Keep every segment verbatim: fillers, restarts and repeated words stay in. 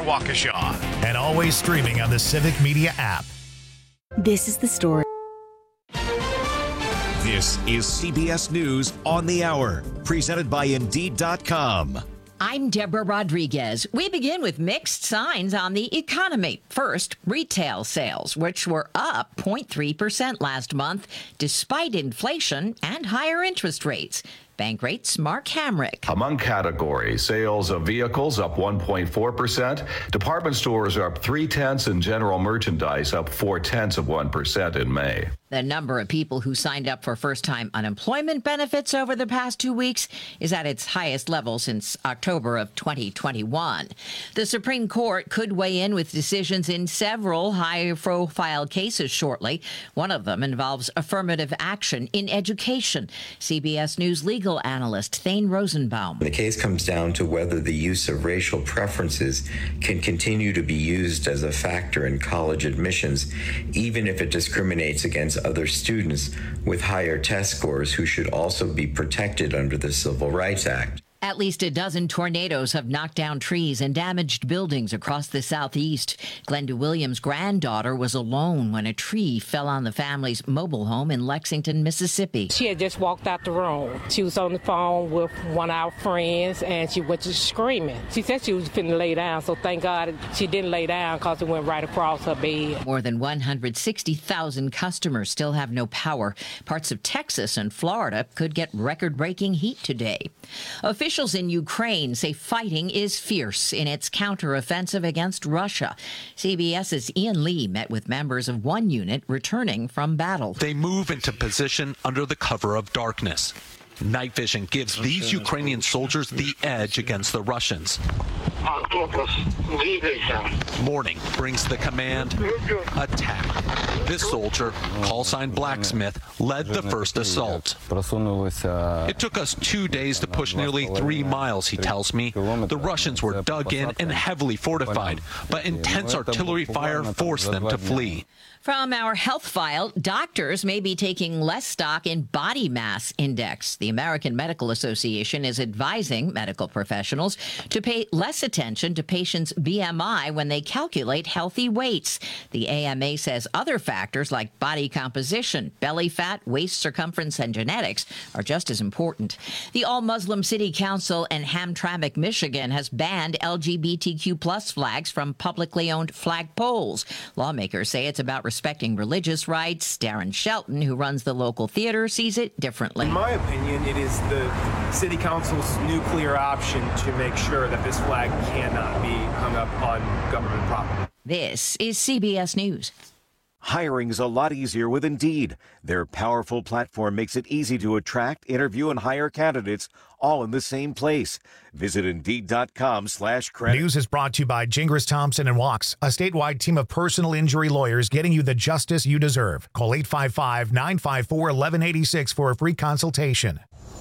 Waukesha, and always streaming on the Civic Media app. This is the story. This is C B S News on the Hour, presented by Indeed dot com. I'm Deborah Rodriguez. We begin with mixed signs on the economy. First, retail sales, which were up zero point three percent last month, despite inflation and higher interest rates. Bankrate's Mark Hamrick. Among categories, sales of vehicles up one point four percent, department stores are up three tenths, and general merchandise up four tenths of one percent in May. The number of people who signed up for first-time unemployment benefits over the past two weeks is at its highest level since October of twenty twenty-one. The Supreme Court could weigh in with decisions in several high-profile cases shortly. One of them involves affirmative action in education. C B S News legal analyst Thane Rosenbaum. The case comes down to whether the use of racial preferences can continue to be used as a factor in college admissions, even if it discriminates against other students with higher test scores who should also be protected under the Civil Rights Act. At least a dozen tornadoes have knocked down trees and damaged buildings across the southeast. Glenda Williams' granddaughter was alone when a tree fell on the family's mobile home in Lexington, Mississippi. She had just walked out the room. She was on the phone with one of our friends, and she went to screaming. She said she was finna lay down, so thank God she didn't lay down because it went right across her bed. More than one hundred sixty thousand customers still have no power. Parts of Texas and Florida could get record-breaking heat today. Officials in Ukraine say fighting is fierce in its counteroffensive against Russia. CBS's Ian Lee met with members of one unit returning from battle. They move into position under the cover of darkness. Night vision gives these Ukrainian soldiers the edge against the Russians. Morning brings the command, attack. This soldier, call sign Blacksmith, led the first assault. It took us two days to push nearly three miles, he tells me. The Russians were dug in and heavily fortified, but intense artillery fire forced them to flee. From our health file, doctors may be taking less stock in body mass index. The American Medical Association is advising medical professionals to pay less attention to patients' B M I when they calculate healthy weights. The A M A says other factors like body composition, belly fat, waist circumference, and genetics are just as important. The All-Muslim City Council in Hamtramck, Michigan has banned L G B T Q plus flags from publicly owned flag poles. Lawmakers say it's about respecting religious rights. Darren Shelton, who runs the local theater, sees it differently. In my opinion, it is the city council's nuclear option to make sure that this flag cannot be hung up on government property. This is C B S News. Hiring's a lot easier with Indeed. Their powerful platform makes it easy to attract, interview, and hire candidates all in the same place. Visit Indeed.com slash credit. News is brought to you by Gingras Thompson and Wachs, a statewide team of personal injury lawyers getting you the justice you deserve. Call eight five five, nine five four, one one eight six for a free consultation.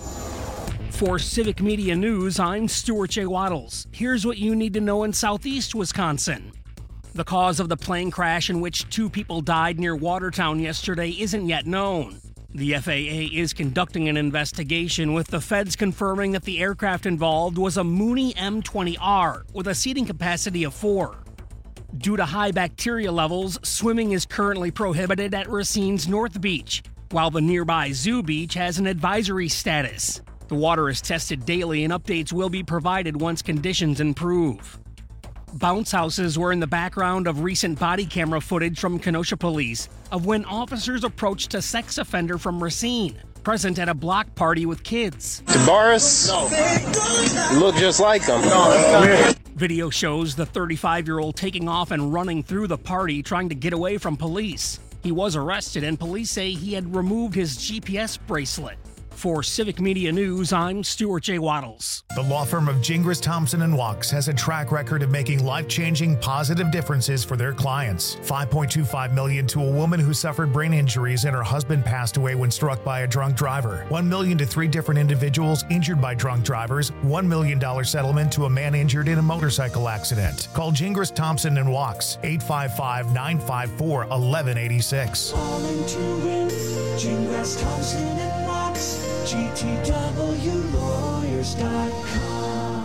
For Civic Media News, I'm Stuart J. Waddles. Here's what you need to know in southeast Wisconsin. The cause of the plane crash in which two people died near Watertown yesterday isn't yet known. The F A A is conducting an investigation, with the feds confirming that the aircraft involved was a Mooney M twenty R with a seating capacity of four. Due to high bacteria levels, swimming is currently prohibited at Racine's North Beach, while the nearby Zoo Beach has an advisory status. The water is tested daily and updates will be provided once conditions improve. Bounce houses were in the background of recent body camera footage from Kenosha police of when officers approached a sex offender from Racine, present at a block party with kids. DeBarris no. look just like him. No, Video shows the thirty-five-year-old taking off and running through the party, trying to get away from police. He was arrested, and police say he had removed his G P S bracelet. For Civic Media News, I'm Stuart J. Waddles. The law firm of Gingras Thompson and Wachs has a track record of making life-changing positive differences for their clients. five point two five million dollars to a woman who suffered brain injuries and her husband passed away when struck by a drunk driver. one million dollars to three different individuals injured by drunk drivers. one million dollars settlement to a man injured in a motorcycle accident. Call Gingras Thompson and Wachs, eight five five, nine five four, one one eight six. Calling to win, Gingras Thompson and Wachs. G T W lawyers dot com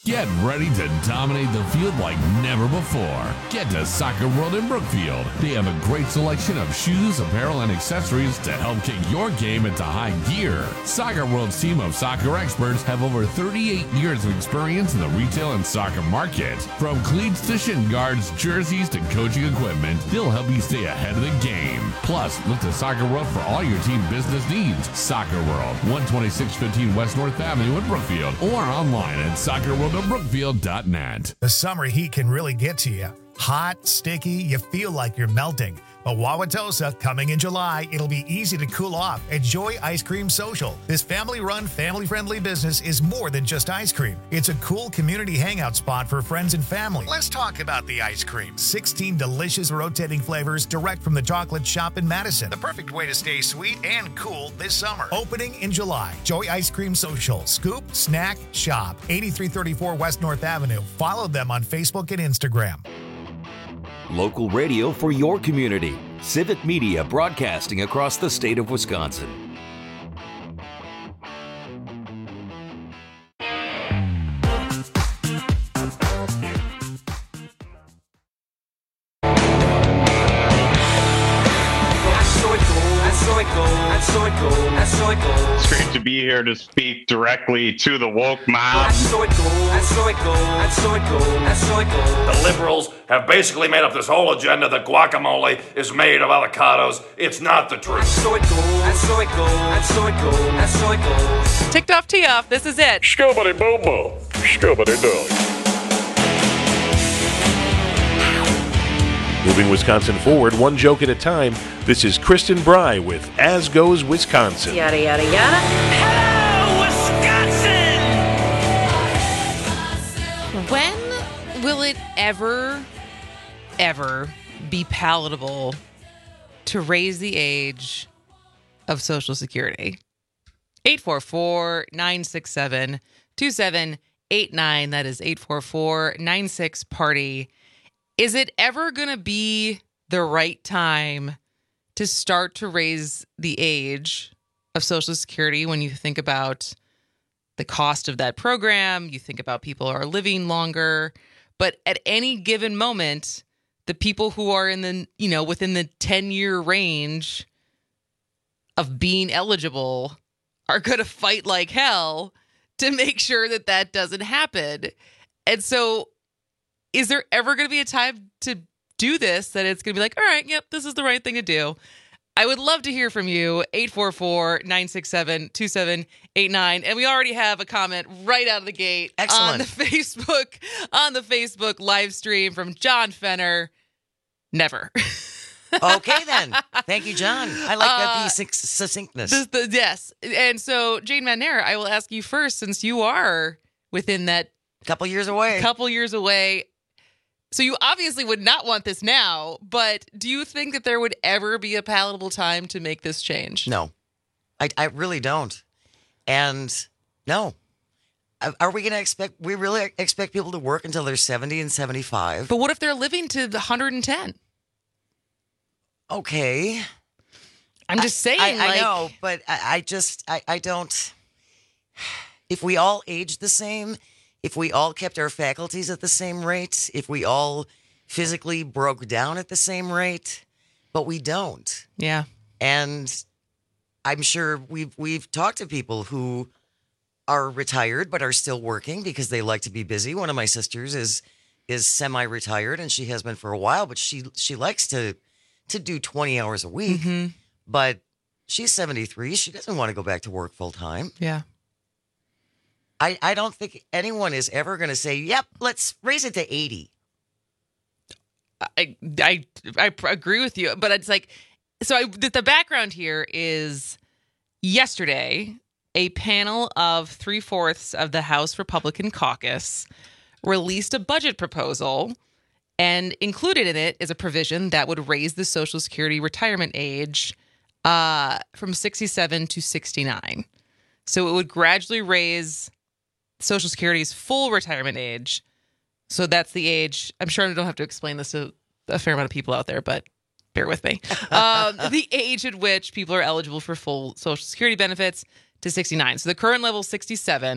Get ready to dominate the field like never before. Get to Soccer World in Brookfield. They have a great selection of shoes, apparel, and accessories to help kick your game into high gear. Soccer World's team of soccer experts have over thirty-eight years of experience in the retail and soccer market. From cleats to shin guards, jerseys to coaching equipment, they'll help you stay ahead of the game. Plus, look to Soccer World for all your team business needs. Soccer World, one twenty-six fifteen West North Avenue in Brookfield, or online at soccer world brookfield dot net. The summer heat can really get to you. Hot, sticky, you feel like you're melting. But Wauwatosa, coming in July, it'll be easy to cool off at Joy Ice Cream Social. This family-run, family-friendly business is more than just ice cream. It's a cool community hangout spot for friends and family. Let's talk about the ice cream. sixteen delicious rotating flavors direct from the chocolate shop in Madison. The perfect way to stay sweet and cool this summer. Opening in July. Joy Ice Cream Social. Scoop, snack, shop. eighty-three thirty-four West North Avenue. Follow them on Facebook and Instagram. Local radio for your community. Civic Media broadcasting across the state of Wisconsin. It's great to be here to speak directly to the woke mob. The liberals have basically made up this whole agenda that guacamole is made of avocados. It's not the truth. Ticked off, tee off. This is it. Scobity bobo. Scobity dog. Moving Wisconsin forward, one joke at a time. This is Kristen Bry with As Goes Wisconsin. Yada, yada, yada. Hello, Wisconsin! When will it ever, ever be palatable to raise the age of Social Security? eight four four, nine six seven, two seven eight nine. That is eight four four, nine six, party. Is it ever going to be the right time to start to raise the age of Social Security when you think about the cost of that program? You think about people who are living longer. But at any given moment, the people who are in the, you know, within the ten-year range of being eligible are going to fight like hell to make sure that that doesn't happen. And so is there ever going to be a time to do this that it's going to be like, all right, yep, this is the right thing to do? I would love to hear from you. eight four four, nine six seven, two seven eight nine. And we already have a comment right out of the gate. Excellent. on the Facebook, on the Facebook live stream from John Fenner. Never. Okay, then. Thank you, John. I like that uh, the succinctness. The, the, yes. And so, Jane Manera, I will ask you first, since you are within that couple years away. Couple years away. So you obviously would not want this now, but do you think that there would ever be a palatable time to make this change? No, I, I really don't. And no. Are we going to expect, we really expect people to work until they're seventy and seventy-five? But what if they're living to the one hundred ten? Okay. I'm just saying. I, I, like, I know, but I, I just, I, I don't. If we all aged the same, if we all kept our faculties at the same rate, if we all physically broke down at the same rate, but we don't. Yeah. And I'm sure we've we've talked to people who are retired but are still working because they like to be busy. One of my sisters is is semi-retired and she has been for a while, but she she likes to to do twenty hours a week. Mm-hmm. But she's seventy-three. She doesn't want to go back to work full time. Yeah. I, I don't think anyone is ever going to say, yep, let's raise it to eighty. I, I, I agree with you, but it's like, so I, the background here is yesterday, a panel of three-fourths of the House Republican caucus released a budget proposal, and included in it is a provision that would raise the Social Security retirement age uh, from sixty-seven to sixty-nine. So it would gradually raise Social Security's full retirement age. So that's the age. I'm sure I don't have to explain this to a fair amount of people out there, but bear with me. Um, the age at which people are eligible for full Social Security benefits to sixty-nine. So the current level is sixty-seven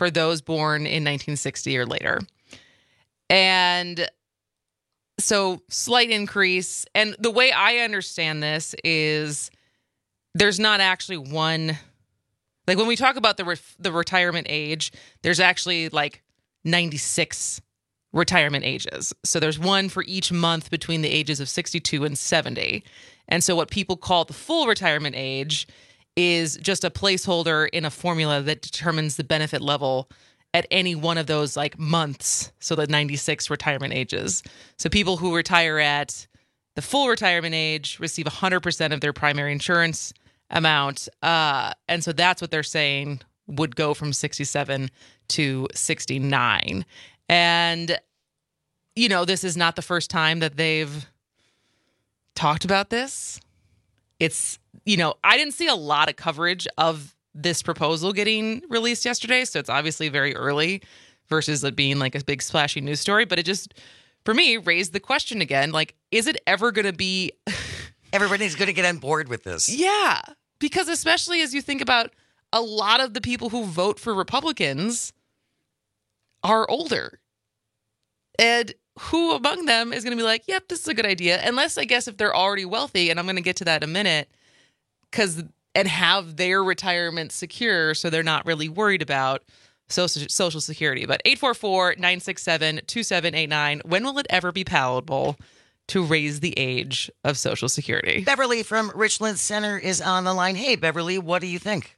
for those born in nineteen sixty or later. And so slight increase. And the way I understand this is there's not actually one, like when we talk about the re- the retirement age, there's actually like ninety-six retirement ages. So there's one for each month between the ages of sixty-two and seventy. And so what people call the full retirement age is just a placeholder in a formula that determines the benefit level at any one of those like months. So the ninety-six retirement ages. So people who retire at the full retirement age receive one hundred percent of their primary insurance amount. Uh, and so that's what they're saying would go from sixty-seven to sixty-nine. And, you know, this is not the first time that they've talked about this. It's, you know, I didn't see a lot of coverage of this proposal getting released yesterday, so it's obviously very early versus it being like a big splashy news story. But it just, for me, raised the question again, like, is it ever going to be... Everybody's going to get on board with this. Yeah, because especially as you think about a lot of the people who vote for Republicans are older. And who among them is going to be like, yep, this is a good idea? Unless, I guess, if they're already wealthy, and I'm going to get to that in a minute, because and have their retirement secure so they're not really worried about social, social security. But eight four four, nine six seven, two seven eight nine, when will it ever be palatable to raise the age of Social Security? Beverly from Richland Center is on the line. Hey, Beverly, what do you think?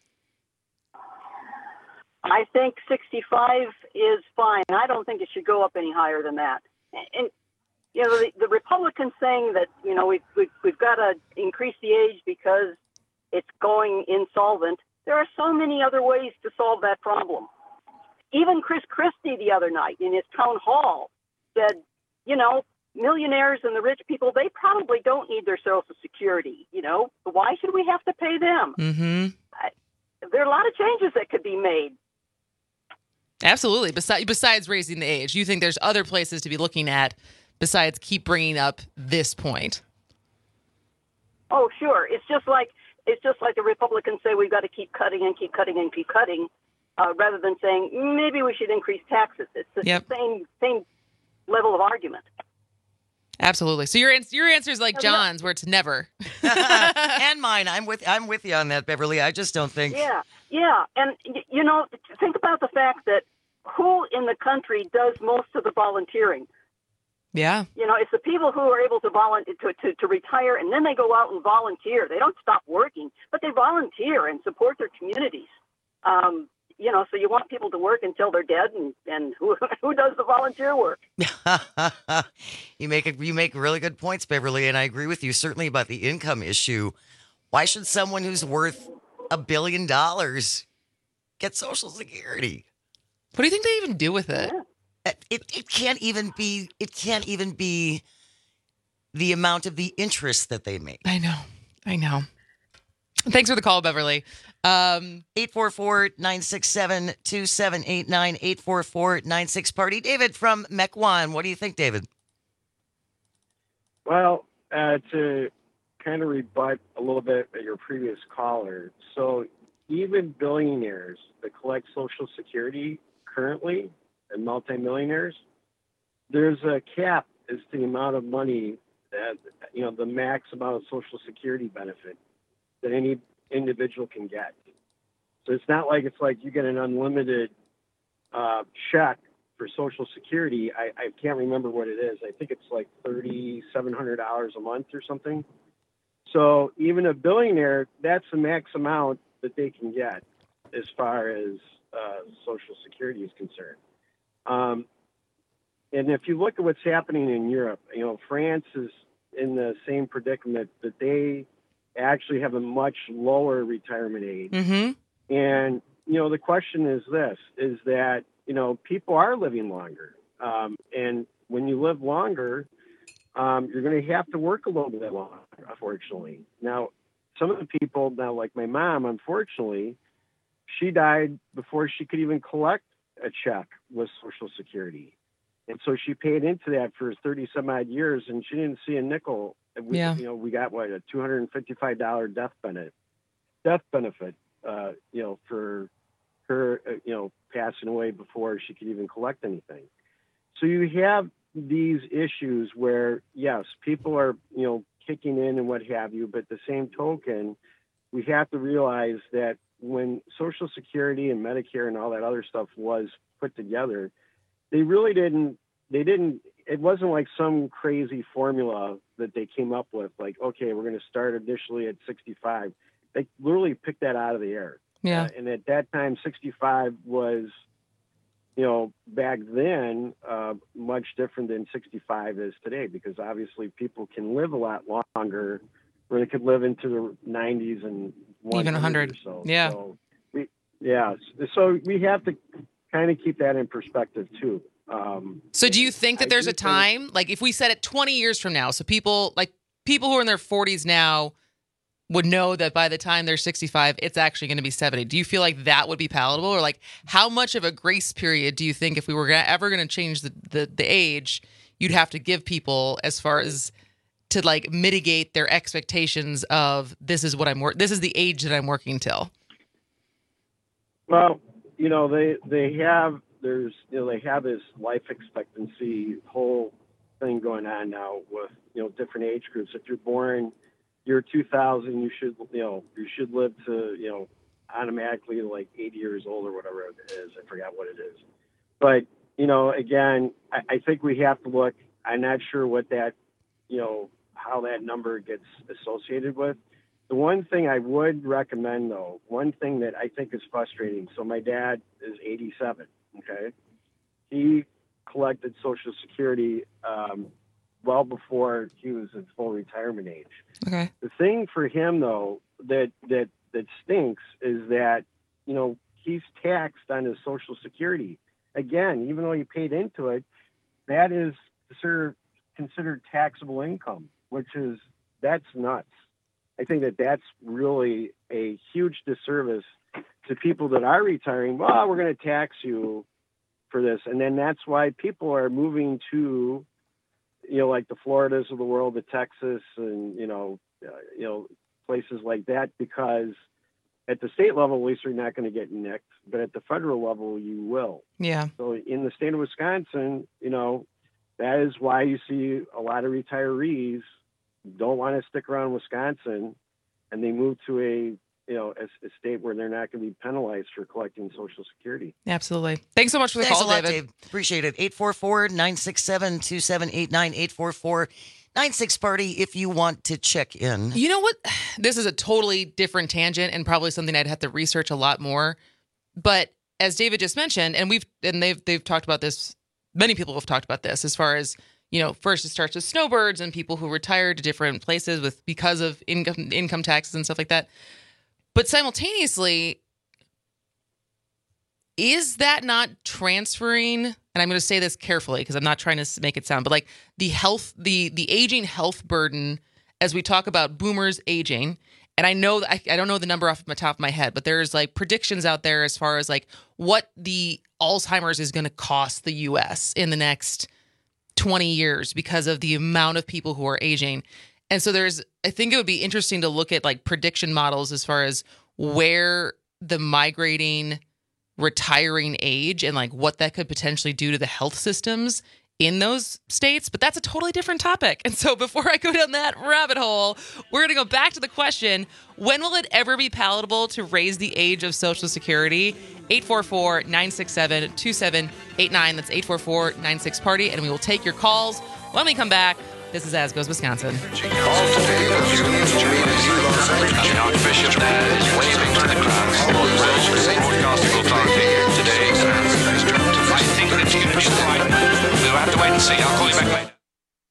I think sixty-five is fine. I don't think it should go up any higher than that. And, you know, the, the Republicans saying that, you know, we've, we've, we've got to increase the age because it's going insolvent. There are so many other ways to solve that problem. Even Chris Christie the other night in his town hall said, you know, millionaires and the rich people, they probably don't need their Social Security. You know, why should we have to pay them? Mm-hmm. I, there are a lot of changes that could be made. Absolutely. Besides, besides raising the age, you think there's other places to be looking at besides keep bringing up this point? Oh, sure. It's just like it's just like the Republicans say we've got to keep cutting and keep cutting and keep cutting, uh, rather than saying maybe we should increase taxes. It's the yep. same same level of argument. Absolutely. So your your answer is like John's, where it's never. And mine. I'm with I'm with you on that, Beverly. I just don't think. Yeah, yeah. And, you know, think about the fact that who in the country does most of the volunteering? Yeah. You know, it's the people who are able to volunteer to, to, to retire, and then they go out and volunteer. They don't stop working, but they volunteer and support their communities. Um, you know, so you want people to work until they're dead, and, and who who does the volunteer work? you make a, you make really good points, Beverly, and I agree with you certainly about the income issue. Why should someone who's worth a billion dollars get Social Security? What do you think they even do with it? Yeah. It it can't even be it can't even be the amount of the interest that they make. I know. I know. Thanks for the call, Beverly. Um, eight four four, nine six seven, two seven eight nine, eight four four, nine six party. David from Mequon. What do you think, David? Well, uh, to kind of rebut a little bit at your previous caller, so even billionaires that collect Social Security currently, and multimillionaires, there's a cap as to the amount of money that, you know, the max amount of Social Security benefit that any individual can get. So it's not like it's like you get an unlimited uh, check for Social Security. I, I can't remember what it is. I think it's like three thousand seven hundred dollars a month or something. So even a billionaire, that's the max amount that they can get as far as uh, Social Security is concerned. Um, and if you look at what's happening in Europe, you know, France is in the same predicament that they actually have a much lower retirement age. Mm-hmm. And, you know, the question is this, is that, you know, people are living longer. Um, and when you live longer, um, you're going to have to work a little bit longer, unfortunately. Now, some of the people now, like my mom, unfortunately, she died before she could even collect a check with Social Security. And so she paid into that for thirty some odd years, and she didn't see a nickel. And we, yeah. you know, we got what, a two hundred fifty-five dollars death benefit, death benefit, uh, you know, for her, uh, you know, passing away before she could even collect anything. So you have these issues where, yes, people are, you know, kicking in and what have you, but at the same token, we have to realize that when Social Security and Medicare and all that other stuff was put together, they really didn't, they didn't, it wasn't like some crazy formula that they came up with, like, okay, we're going to start initially at sixty-five. They literally picked that out of the air. Yeah. Uh, and at that time, sixty-five was, you know, back then, uh, much different than sixty-five is today, because obviously people can live a lot longer, or they could live into the nineties and even one hundred. Or so. Yeah. So we, yeah. So we have to kind of keep that in perspective too. Um, so do you think that I there's a think- time, like if we said it twenty years from now, so people like people who are in their forties now would know that by the time they're sixty-five, it's actually going to be seventy. Do you feel like that would be palatable? Or like how much of a grace period do you think if we were gonna, ever going to change the, the, the age, you'd have to give people as far as to like mitigate their expectations of this is what I'm work, this is the age that I'm working till? Well, you know, they, they have, there's, you know, they have this life expectancy whole thing going on now with, you know, different age groups. If you're born year two thousand, you should, you know, you should live to, you know, automatically like eighty years old or whatever it is. I forgot what it is. But, you know, again, I, I think we have to look, I'm not sure what that, you know, how that number gets associated with. The one thing I would recommend, though, one thing that I think is frustrating. So my dad is eighty-seven. Okay. He collected Social Security, um, well before he was at full retirement age. Okay. The thing for him, though, that that that stinks is that, you know, he's taxed on his Social Security. Again, even though he paid into it, that is considered considered taxable income, which is, that's nuts. I think that that's really a huge disservice to people that are retiring. Well, we're going to tax you for this. And then that's why people are moving to, you know, like the Floridas of the world, the Texas, and, you know, uh, you know, places like that, because at the state level, at least you're not going to get nicked, but at the federal level, you will. Yeah. So in the state of Wisconsin, you know, that is why you see a lot of retirees don't want to stick around Wisconsin, and they move to a, you know, a, a state where they're not going to be penalized for collecting Social Security. Absolutely. Thanks so much for the Thanks call, a lot, David. Dave. Appreciate it. eight four four, nine six seven, two seven eight nine, eight four four, nine six party if you want to check in. You know what? This is a totally different tangent and probably something I'd have to research a lot more. But as David just mentioned, and we've and they've they've talked about this, many people have talked about this as far as, you know, first it starts with snowbirds and people who retire to different places with because of income income taxes and stuff like that. But simultaneously, is that not transferring? And I'm going to say this carefully because I'm not trying to make it sound, but like the health, the the aging health burden as we talk about boomers aging. And I know that I, I don't know the number off the top of my head, but there's like predictions out there as far as like what the Alzheimer's is going to cost the U S in the next twenty years because of the amount of people who are aging. And so there's, I think it would be interesting to look at like prediction models as far as where the migrating, retiring age and like what that could potentially do to the health systems in those states. But that's a totally different topic. And so before I go down that rabbit hole, we're going to go back to the question, when will it ever be palatable to raise the age of Social Security? eight four four, nine six seven, two seven eight nine. That's eight four four, nine six party. And we will take your calls when we come back. This is As Goes Wisconsin. John Bishop there is waving to the crowd. Broadcasting authority today. I think that it's going to be the right move. We'll have to wait and see. I'll call you back later.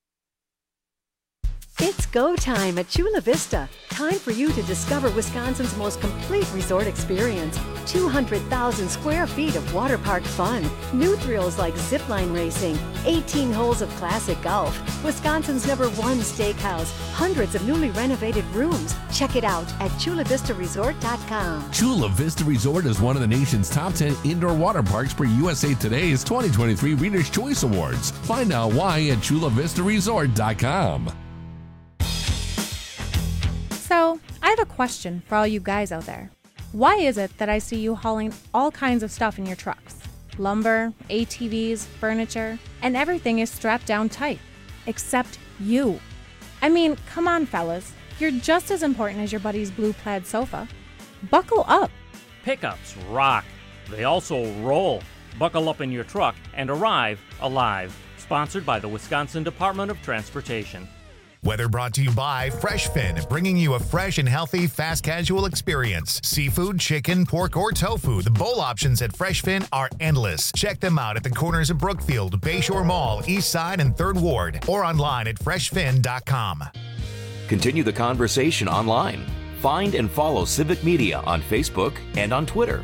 It's go time at Chula Vista. Time for you to discover Wisconsin's most complete resort experience. two hundred thousand square feet of water park fun. New thrills like zipline racing. eighteen holes of classic golf. Wisconsin's number one steakhouse. Hundreds of newly renovated rooms. Check it out at chula vista resort dot com. Chula Vista Resort is one of the nation's top ten indoor water parks for U S A Today's twenty twenty-three Reader's Choice Awards. Find out why at chula vista resort dot com. So, I have a question for all you guys out there. Why is it that I see you hauling all kinds of stuff in your trucks? Lumber, A T Vs, furniture, and everything is strapped down tight. Except you. I mean, come on, fellas. You're just as important as your buddy's blue plaid sofa. Buckle up. Pickups rock. They also roll. Buckle up in your truck and arrive alive. Sponsored by the Wisconsin Department of Transportation. Weather brought to you by FreshFin, bringing you a fresh and healthy fast casual experience. Seafood, chicken, pork, or tofu, the bowl options at FreshFin are endless. Check them out at the corners of Brookfield, Bayshore Mall, East Side, and third Ward, or online at fresh fin dot com. Continue the conversation online. Find and follow Civic Media on Facebook and on Twitter.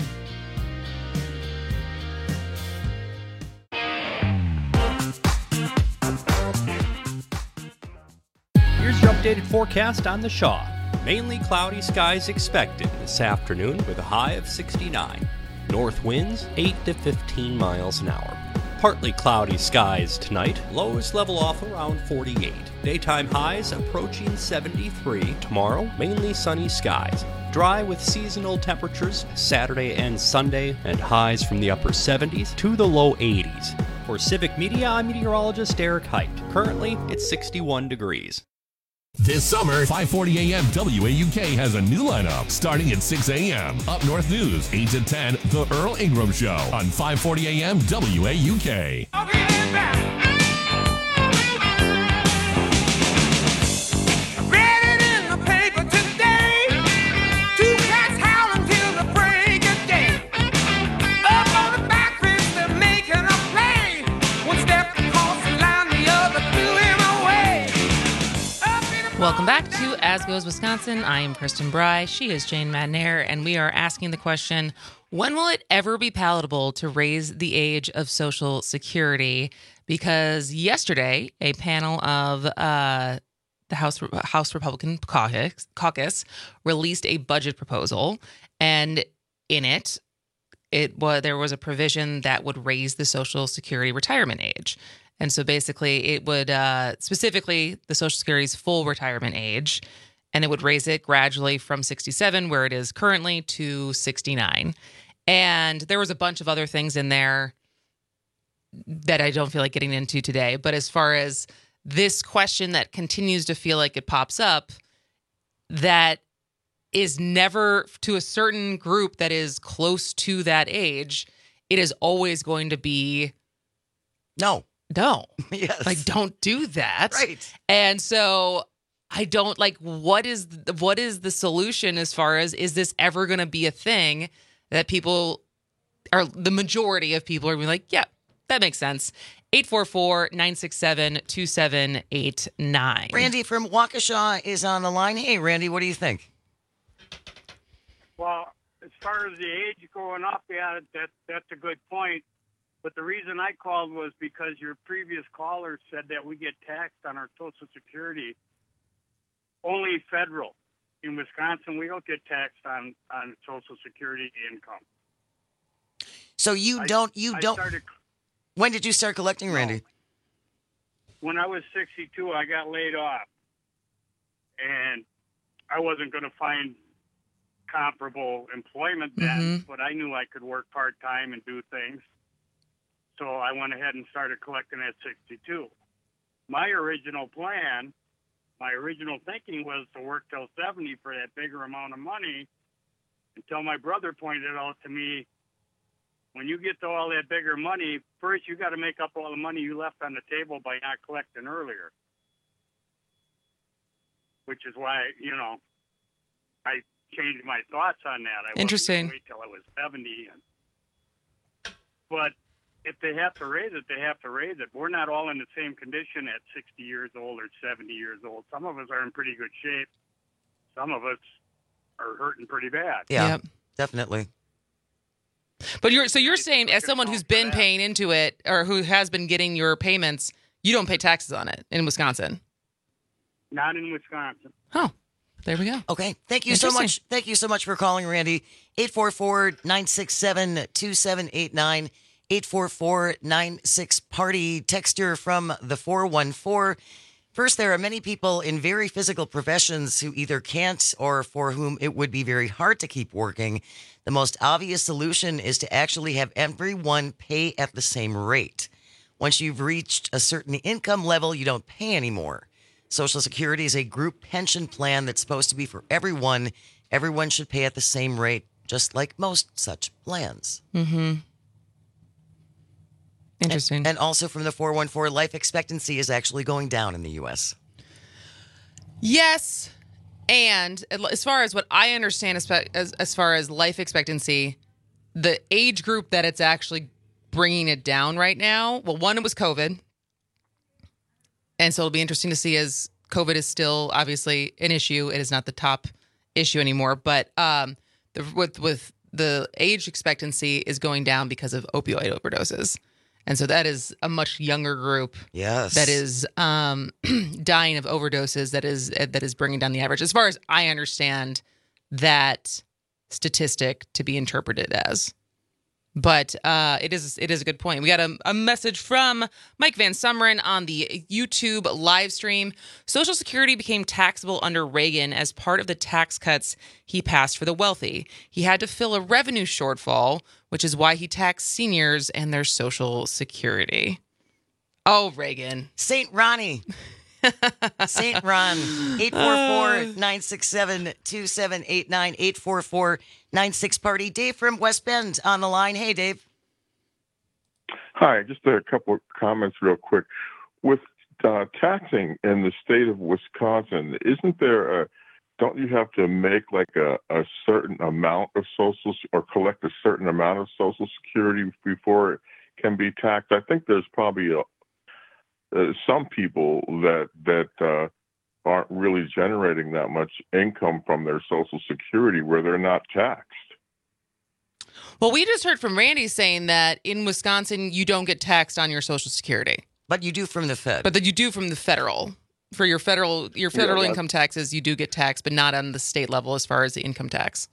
Here's your updated forecast on the Shaw. Mainly cloudy skies expected this afternoon with a high of sixty-nine. North winds eight to fifteen miles an hour. Partly cloudy skies tonight. Lows level off around forty-eight. Daytime highs approaching seventy-three. Tomorrow, mainly sunny skies. Dry with seasonal temperatures Saturday and Sunday, and highs from the upper seventies to the low eighties. For Civic Media, I'm meteorologist Eric Height. Currently, it's sixty-one degrees. This summer, five forty A M W A U K has a new lineup starting at six A M Up North News, eight to ten, The Earl Ingram Show on five forty A M W A U K. Welcome back to As Goes Wisconsin. I am Kristen Bry. She is Jane Madnair, and we are asking the question, when will it ever be palatable to raise the age of Social Security? Because yesterday, a panel of uh, the House House Republican caucus, caucus released a budget proposal, and in it, it was there was a provision that would raise the Social Security retirement age. And so basically it would, uh, specifically the Social Security's full retirement age, and it would raise it gradually from sixty-seven, where it is currently, to sixty-nine. And there was a bunch of other things in there that I don't feel like getting into today. But as far as this question that continues to feel like it pops up, that is never to a certain group that is close to that age, it is always going to be no. No. Yes. Like, don't do that. Right. And so I don't like, what is the, what is the solution as far as, is this ever going to be a thing that people are, the majority of people are going to be like, yeah, that makes sense. eight four four, nine six seven, two seven eight nine. Randy from Waukesha is on the line. Hey, Randy, what do you think? Well, as far as the age going up, yeah, that, that's a good point. But the reason I called was because your previous caller said that we get taxed on our Social Security, only federal. In Wisconsin, we don't get taxed on, on Social Security income. So you I, don't, you I don't, started, when did you start collecting, Randy? When I was sixty-two, I got laid off. And I wasn't going to find comparable employment then, Mm-hmm. but I knew I could work part-time and do things. So I went ahead and started collecting at sixty-two. My original plan, my original thinking was to work till seventy for that bigger amount of money, until my brother pointed out to me, when you get to all that bigger money, first you got to make up all the money you left on the table by not collecting earlier. Which is why, you know, I changed my thoughts on that. I Interesting. wasn't gonna wait till I was seventy. And, but if they have to raise it, they have to raise it. We're not all in the same condition at sixty years old or seventy years old. Some of us are in pretty good shape. Some of us are hurting pretty bad. Yeah, Yep. definitely. But you're, so you're saying, as someone who's been paying into it, or who has been getting your payments, you don't pay taxes on it in Wisconsin? Not in Wisconsin. Oh, there we go. Okay. Thank you so Interesting. much. Thank you so much for calling, Randy. eight four four, nine six seven, two seven eight nine. eight four four, nine six party. Texter from the four one four. First, there are many people in very physical professions who either can't or for whom it would be very hard to keep working. The most obvious solution is to actually have everyone pay at the same rate. Once you've reached a certain income level, you don't pay anymore. Social Security is a group pension plan that's supposed to be for everyone. Everyone should pay at the same rate, just like most such plans. Mm-hmm. Interesting. And, and also from the four one four, life expectancy is actually going down in the U S. Yes. And as far as what I understand, as, as far as life expectancy, the age group that it's actually bringing it down right now, well, one, it was COVID. And so it'll be interesting to see as COVID is still obviously an issue. It is not the top issue anymore. But um, the, with, with the age expectancy is going down because of opioid overdoses. And so that is a much younger group. Yes. That is um, dying of overdoses. That is that is bringing down the average, as far as I understand that statistic to be interpreted as. But uh, it is it is a good point. We got a, a message from Mike Van Summeren on the YouTube live stream. Social Security became taxable under Reagan as part of the tax cuts he passed for the wealthy. He had to fill a revenue shortfall, which is why he taxed seniors and their Social Security. Oh, Reagan. Saint Ronnie. Saint Ron. eight four four, nine six seven, two seven eight nine, eight four four, nine six party. Dave from West Bend on the line. Hey, Dave. Hi, just a couple of comments real quick. With uh, taxing in the state of Wisconsin, isn't there a, don't you have to make like a, a certain amount of social or collect a certain amount of Social Security before it can be taxed? I think there's probably a Uh, some people that that uh, aren't really generating that much income from their Social Security where they're not taxed. Well, we just heard from Randy saying that in Wisconsin, you don't get taxed on your Social Security. But you do from the Fed. But that you do from the federal. For your federal your federal Yeah, income taxes, you do get taxed, but not on the state level as far as the income tax.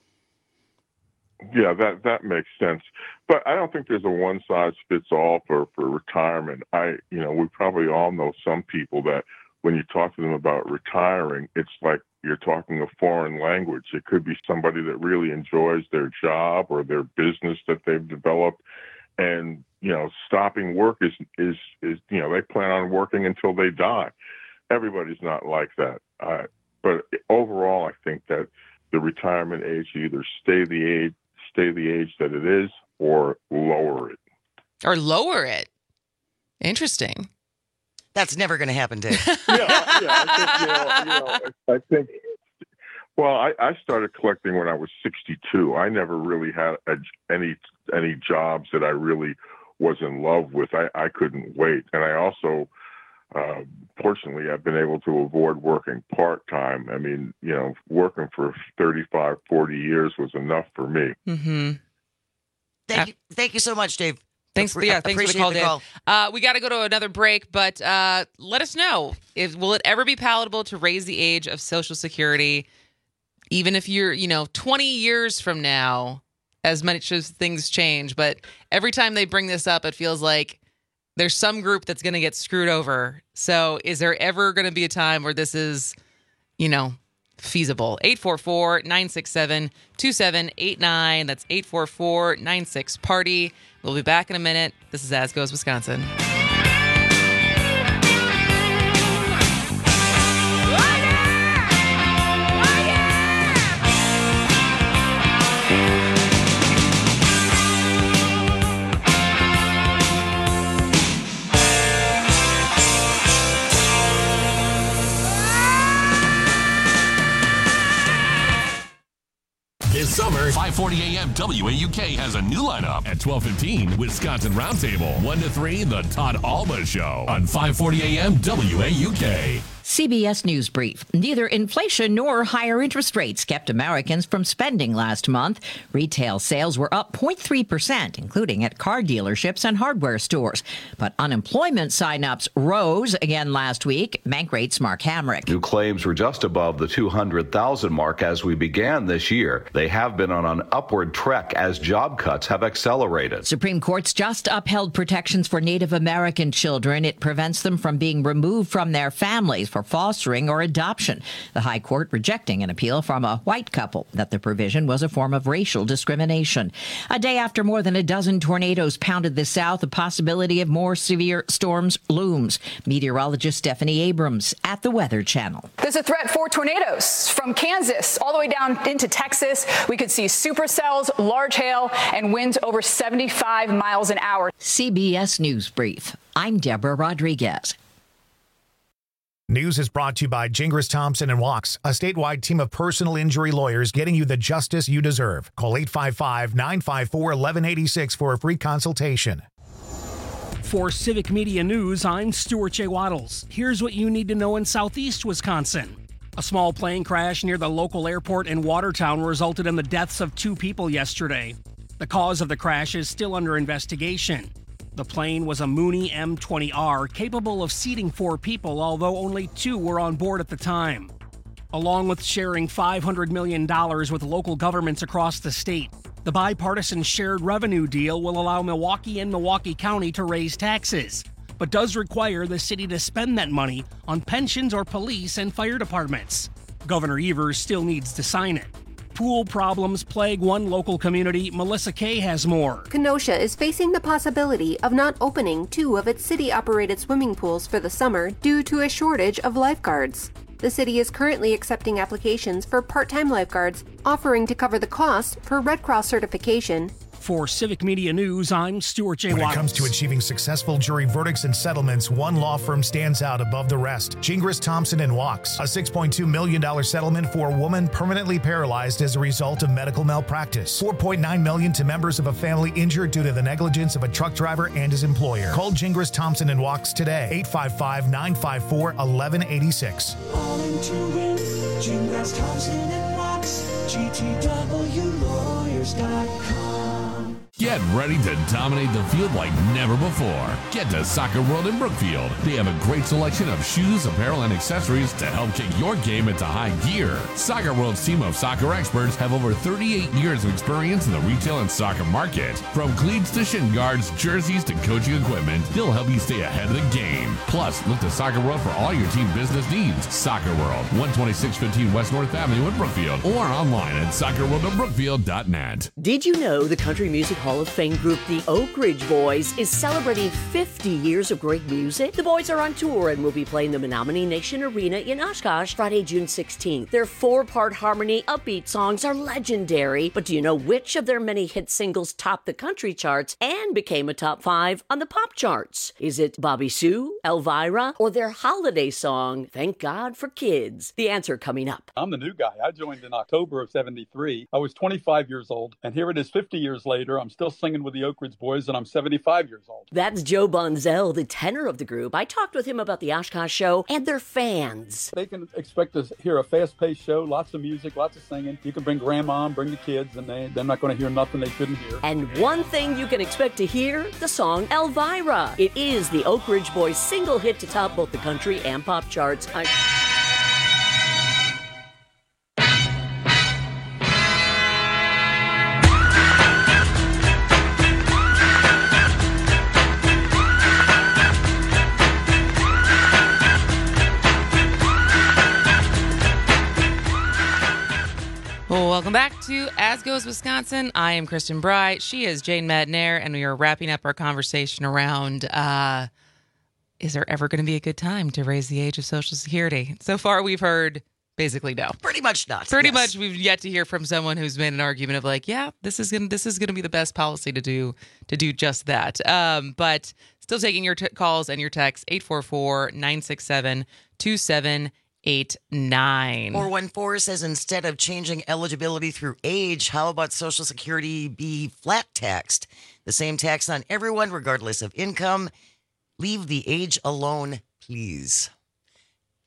Yeah, that that makes sense. But I don't think there's a one size fits all for, for retirement. I, you know, we probably all know some people that when you talk to them about retiring, it's like you're talking a foreign language. It could be somebody that really enjoys their job or their business that they've developed. And, you know, stopping work is, is, is you know, they plan on working until they die. Everybody's not like that. Uh, but overall, I think that the retirement age should either stay the age, stay the age that it is, or lower it. Or lower it. Interesting. That's never going to happen, Dave. yeah, yeah. I think, you know, you know, I think. Well, I, I started collecting when I was sixty-two. I never really had a, any any jobs that I really was in love with. I, I couldn't wait, and I also. Uh, fortunately, I've been able to avoid working part-time. I mean, you know, working for thirty-five, forty years was enough for me. Mm-hmm. Thank you. Thank you so much, Dave. Thanks, Appre- yeah, thanks for the call, the Dave. call. Uh, we got to go to another break, but uh, let us know. If, will it ever be palatable to raise the age of Social Security, even if you're, you know, twenty years from now, as much as things change? But every time they bring this up, it feels like there's some group that's going to get screwed over. So is there ever going to be a time where this is, you know, feasible? eight four four, nine six seven, two seven eight nine. That's eight four four, nine six party. We'll be back in a minute. This is As Goes Wisconsin. This summer, five forty A M W A U K has a new lineup. At twelve fifteen, Wisconsin Roundtable. one to three, The Todd Alba Show on five forty A M W A U K. C B S News Brief. Neither inflation nor higher interest rates kept Americans from spending last month. Retail sales were up zero point three percent, including at car dealerships and hardware stores. But unemployment sign-ups rose again last week. Bankrate's Mark Hamrick. New claims were just above the two hundred thousand mark as we began this year. They have been on an upward trek as job cuts have accelerated. Supreme Court's just upheld protections for Native American children. It prevents them from being removed from their families for fostering or adoption. The High Court rejecting an appeal from a white couple that the provision was a form of racial discrimination. A day after more than a dozen tornadoes pounded the South, the possibility of more severe storms looms. Meteorologist Stephanie Abrams at the Weather Channel. There's a threat for tornadoes from Kansas all the way down into Texas. We could see supercells, large hail, and winds over seventy-five miles an hour. C B S News Brief. I'm Deborah Rodriguez. News is brought to you by Gingras Thompson and Walks, a statewide team of personal injury lawyers getting you the justice you deserve. Call eight five five, nine five four, one one eight six for a free consultation. For Civic Media News, I'm Stuart J. Waddles. Here's what you need to know in southeast Wisconsin. A small plane crash near the local airport in Watertown resulted in the deaths of two people yesterday. The cause of the crash is still under investigation. The plane was a Mooney M twenty R, capable of seating four people, although only two were on board at the time. Along with sharing five hundred million dollars with local governments across the state, the bipartisan shared revenue deal will allow Milwaukee and Milwaukee County to raise taxes, but does require the city to spend that money on pensions or police and fire departments. Governor Evers still needs to sign it. Pool problems plague one local community. Melissa Kay has more. Kenosha is facing the possibility of not opening two of its city-operated swimming pools for the summer due to a shortage of lifeguards. The city is currently accepting applications for part-time lifeguards, offering to cover the cost for Red Cross certification. For Civic Media News, I'm Stuart J. When Waddles. it comes to achieving successful jury verdicts and settlements, one law firm stands out above the rest. Gingras Thompson and Walks, a six point two million dollars settlement for a woman permanently paralyzed as a result of medical malpractice. four point nine million dollars to members of a family injured due to the negligence of a truck driver and his employer. Call Gingras Thompson and Walks today, eight five five, nine five four, one one eight six. All into it, Gingras Thompson and Walks, G T W lawyers dot com. Get ready to dominate the field like never before. Get to Soccer World in Brookfield. They have a great selection of shoes, apparel, and accessories to help kick your game into high gear. Soccer World's team of soccer experts have over thirty-eight years of experience in the retail and soccer market. From cleats to shin guards, jerseys to coaching equipment, they'll help you stay ahead of the game. Plus, look to Soccer World for all your team business needs. Soccer World, one twenty-six fifteen West North Avenue in Brookfield, or online at soccer world of brookfield dot net. Did you know the Country Music Hall of Fame group, the Oak Ridge Boys, is celebrating fifty years of great music? The boys are on tour and will be playing the Menominee Nation Arena in Oshkosh Friday, June sixteenth. Their four-part harmony, upbeat songs are legendary, but do you know which of their many hit singles topped the country charts and became a top five on the pop charts? Is it Bobby Sue, Elvira, or their holiday song, Thank God for Kids? The answer coming up. I'm the new guy. I joined in October of seventy-three. I was twenty-five years old, and here it is fifty years later. I'm still singing with the Oak Ridge Boys, and I'm seventy-five years old. That's Joe Bonzel, the tenor of the group. I talked with him about the Oshkosh show and their fans. They can expect to hear a fast-paced show, lots of music, lots of singing. You can bring grandma and bring the kids, and they, they're not going to hear nothing they shouldn't hear. And one thing you can expect to hear, the song Elvira. It is the Oak Ridge Boys' single hit to top both the country and pop charts. I- Welcome back to As Goes Wisconsin. I am Kristen Bry. She is Jane Madnair, and we are wrapping up our conversation around uh, is there ever going to be a good time to raise the age of Social Security? So far, we've heard basically no. Pretty much not. Pretty yes. much, we've yet to hear from someone who's made an argument of like, yeah, this is gonna this is gonna be the best policy to do to do just that. Um, but still taking your t- calls and your texts eight four four, nine six seven, two seven eight nine. four one four says instead of changing eligibility through age, how about Social Security be flat taxed? The same tax on everyone, regardless of income. Leave the age alone, please.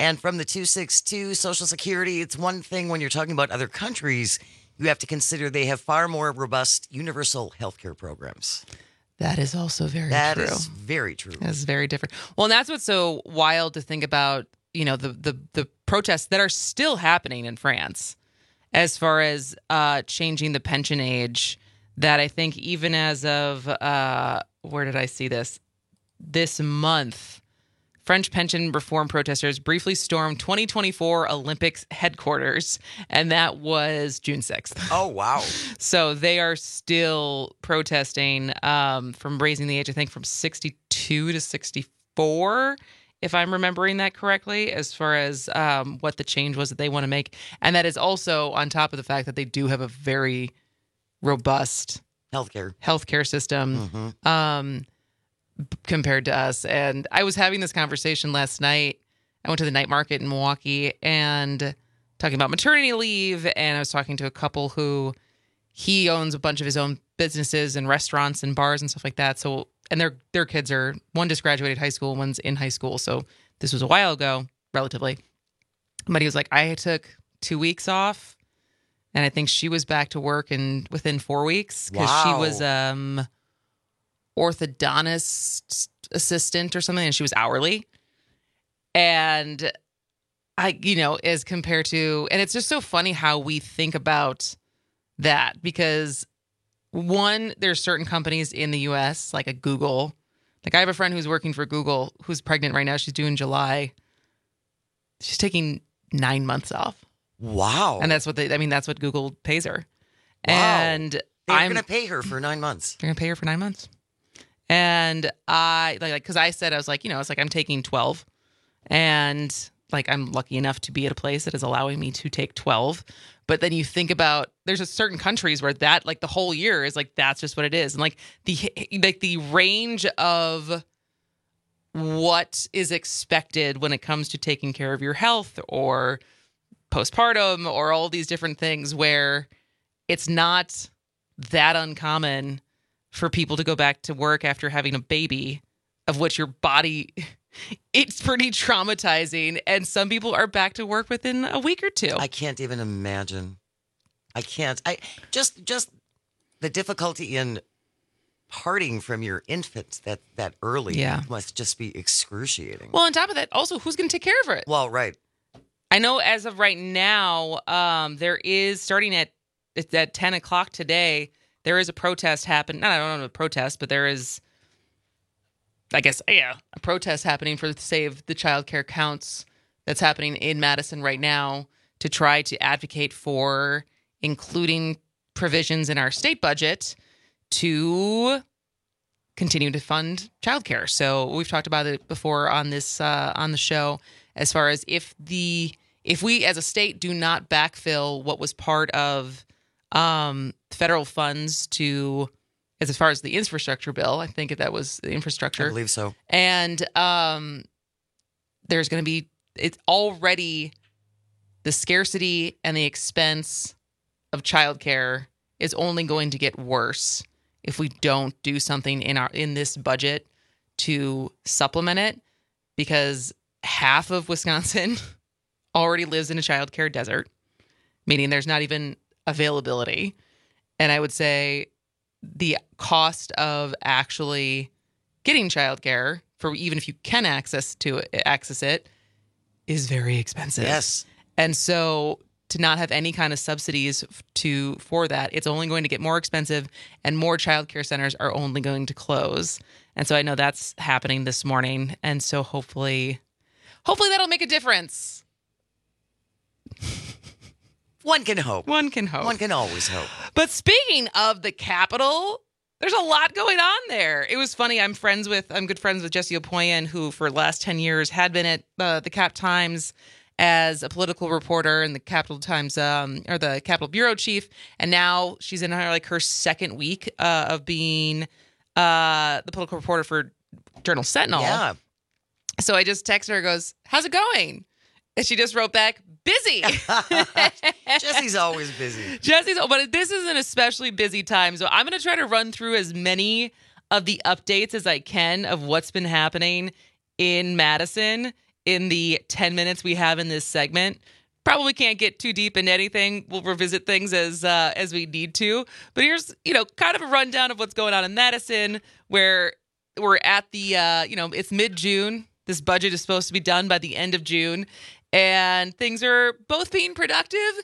And from the two sixty-two, Social Security, it's one thing when you're talking about other countries, you have to consider they have far more robust universal health care programs. That is also very That true. That is very true. That's very different. Well, and that's what's so wild to think about, you know, the the, the protests that are still happening in France as far as uh, changing the pension age, that I think even as of, uh, where did I see this? This month, French pension reform protesters briefly stormed twenty twenty-four Olympics headquarters, and that was June sixth. Oh, wow. So they are still protesting um, from raising the age, I think, from sixty-two to sixty-four, if I'm remembering that correctly, as far as um, what the change was that they want to make. And that is also on top of the fact that they do have a very robust healthcare healthcare system. Mm-hmm. Um compared to us. And I was having this conversation last night. I went to the night market in Milwaukee and talking about maternity leave. And I was talking to a couple who he owns a bunch of his own businesses and restaurants and bars and stuff like that. So, and their, their kids are, one just graduated high school, one's in high school. So this was a while ago, relatively. But he was like, I took two weeks off and I think she was back to work in within four weeks because Wow. she was, um, orthodontist assistant or something, and she was hourly. And I, you know, as compared to, and it's just so funny how we think about that, because one, there's certain companies in the U S, like a Google. Like I have a friend who's working for Google who's pregnant right now. She's due in July. She's taking nine months off. Wow. And that's what they, I mean, that's what Google pays her. Wow. And They're I'm going to pay her for nine months. They're going to pay her for nine months. And I, like, because I said, I was like, you know, it's like I'm taking twelve. And like, I'm lucky enough to be at a place that is allowing me to take twelve. But then you think about, there's a certain countries where that, like the whole year is like, that's just what it is. And like the, like the range of what is expected when it comes to taking care of your health or postpartum or all these different things, where it's not that uncommon for people to go back to work after having a baby, of which your body, it's pretty traumatizing. And some people are back to work within a week or two. I can't even imagine. I can't. I just just the difficulty in parting from your infant that that early Yeah. must just be excruciating. Well, on top of that, also, who's going to take care of it? Well, right. I know as of right now, um, there is, starting at, it's at ten o'clock today, there is a protest happening. No, I don't know a protest, but there is, I guess, yeah, a protest happening for Save the Child Care Counts that's happening in Madison right now to try to advocate for including provisions in our state budget to continue to fund childcare. So we've talked about it before on this uh, on the show, as far as if the if we as a state do not backfill what was part of um, federal funds to, as, as far as the infrastructure bill, I think that was the infrastructure. I believe so. And um, there's going to be, it's already the scarcity and the expense of childcare is only going to get worse if we don't do something in our in this budget to supplement it, because half of Wisconsin already lives in a childcare desert, meaning there's not even availability. And I would say the cost of actually getting childcare, for even if you can access to it, access it, is very expensive. Yes. And so to not have any kind of subsidies to for that, it's only going to get more expensive, and more childcare centers are only going to close. And so I know that's happening this morning. And so hopefully, hopefully that'll make a difference. One can hope. One can hope. One can always hope. But speaking of the Capitol, there's a lot going on there. It was funny. I'm friends with, I'm good friends with Jessie Opoyan, who for the last ten years had been at uh, the Cap Times as a political reporter and the Capital Times, um, or the Capitol Bureau chief. And now she's in her, like her second week uh, of being uh, the political reporter for Journal Sentinel. Yeah. So I just texted her, goes, how's it going? And she just wrote back, busy. Jesse's always busy. Jesse's, but this is an especially busy time. So I'm going to try to run through as many of the updates as I can of what's been happening in Madison in the ten minutes we have in this segment. Probably can't get too deep into anything. We'll revisit things as uh, as we need to. But here's, you know, kind of a rundown of what's going on in Madison, where we're at the, uh, you know, it's mid-June. This budget is supposed to be done by the end of June. And things are both being productive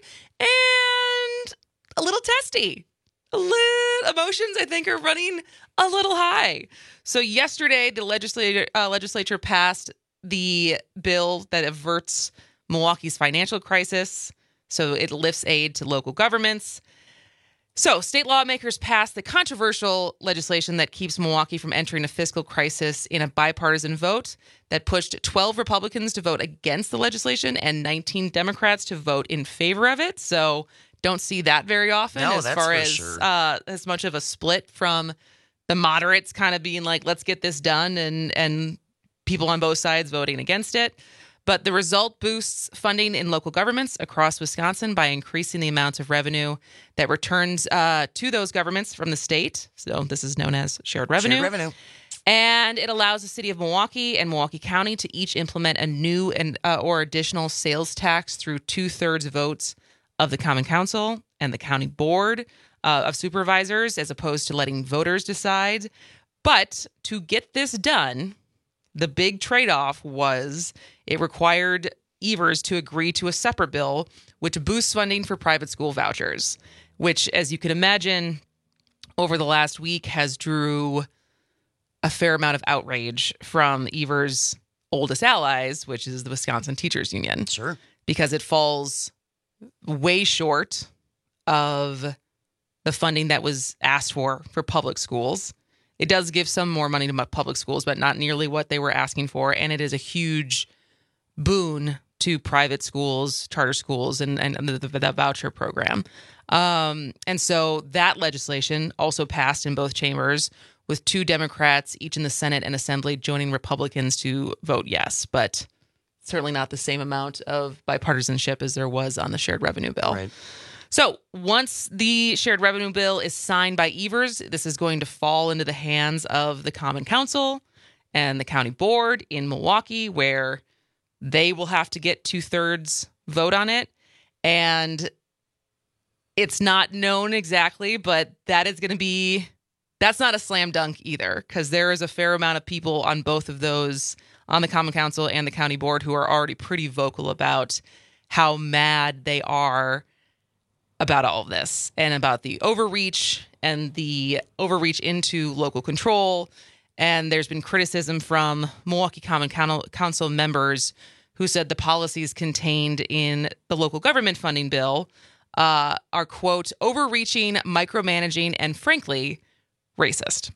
and a little testy. A little, emotions, I think, are running a little high. So yesterday, the legislature, uh, legislature passed the bill that averts Milwaukee's financial crisis, so it lifts aid to local governments. So state lawmakers passed the controversial legislation that keeps Milwaukee from entering a fiscal crisis in a bipartisan vote that pushed twelve Republicans to vote against the legislation and nineteen Democrats to vote in favor of it. So don't see that very often no, as that's far for as sure. uh, as much of a split from the moderates kind of being like, let's get this done, and and people on both sides voting against it. But the result boosts funding in local governments across Wisconsin by increasing the amounts of revenue that returns uh, to those governments from the state. So this is known as shared revenue. Shared revenue. And it allows the city of Milwaukee and Milwaukee County to each implement a new and uh, or additional sales tax through two-thirds votes of the Common Council and the County Board uh, of Supervisors, as opposed to letting voters decide. But to get this done, the big trade-off was it required Evers to agree to a separate bill which boosts funding for private school vouchers, which, as you can imagine, over the last week has drew a fair amount of outrage from Evers' oldest allies, which is the Wisconsin Teachers Union. Sure. Because it falls way short of the funding that was asked for for public schools. It does give some more money to public schools, but not nearly what they were asking for. And it is a huge boon to private schools, charter schools, and, and the, the, the voucher program. Um, and so that legislation also passed in both chambers, with two Democrats, each in the Senate and Assembly, joining Republicans to vote yes. But certainly not the same amount of bipartisanship as there was on the shared revenue bill. Right. So once the shared revenue bill is signed by Evers, this is going to fall into the hands of the Common Council and the County Board in Milwaukee, where they will have to get two-thirds vote on it. And it's not known exactly, but that is going to be, that's not a slam dunk either, because there is a fair amount of people on both of those, on the Common Council and the County Board, who are already pretty vocal about how mad they are about all of this and about the overreach and the overreach into local control. And there's been criticism from Milwaukee Common Council members who said the policies contained in the local government funding bill uh, are, quote, overreaching, micromanaging, and frankly, racist.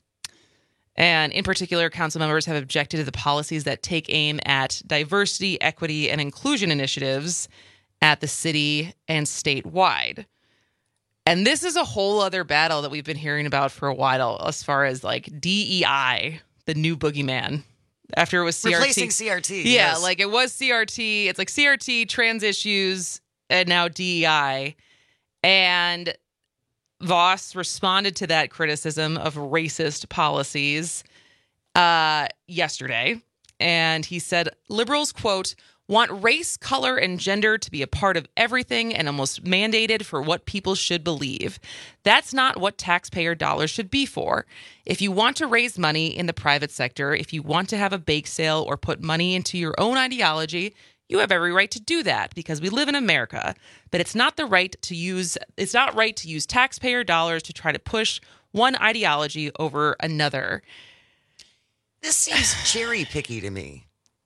And in particular, council members have objected to the policies that take aim at diversity, equity, and inclusion initiatives at the city and statewide. And this is a whole other battle that we've been hearing about for a while, as far as like D E I, the new boogeyman. After it was C R T. Replacing C R T. Yeah, yes. like it was C R T. It's like C R T, trans issues, and now D E I. And Voss responded to that criticism of racist policies uh, yesterday. And he said, liberals, quote, want race, color, and gender to be a part of everything and almost mandated for what people should believe. That's not what taxpayer dollars should be for. If you want to raise money in the private sector, if you want to have a bake sale or put money into your own ideology, you have every right to do that because we live in America. But it's not the right to use, it's not right to use taxpayer dollars to try to push one ideology over another. This seems cherry picky to me.